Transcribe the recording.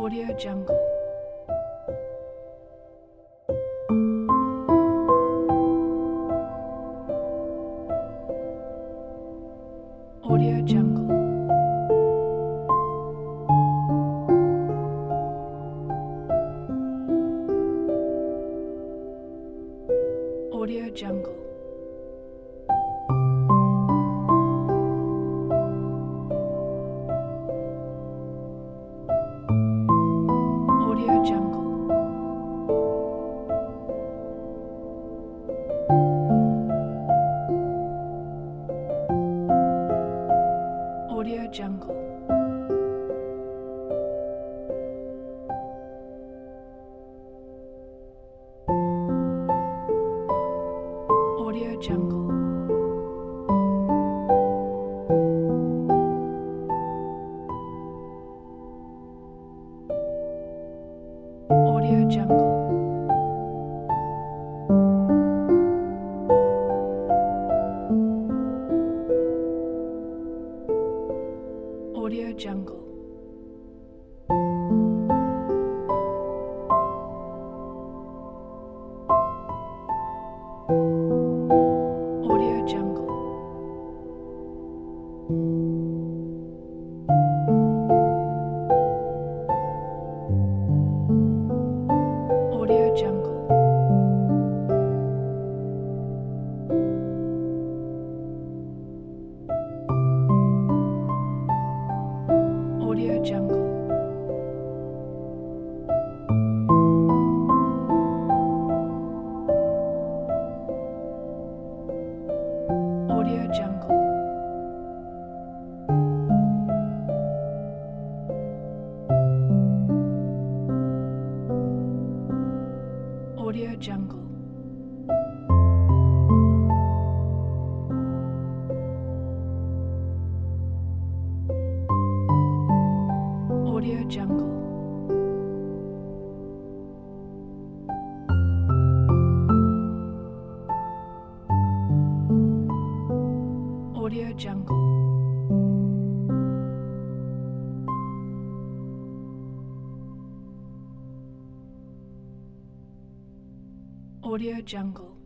Audio Jungle. Audio Jungle. Audio Jungle. Audio Jungle. Audio Jungle. Audio Jungle. Audio Jungle. Audio Jungle. Audio Jungle. Audio Jungle. Audio Jungle. Audio Jungle. Audio Jungle. Audio Jungle. Audio Jungle. Audio Jungle.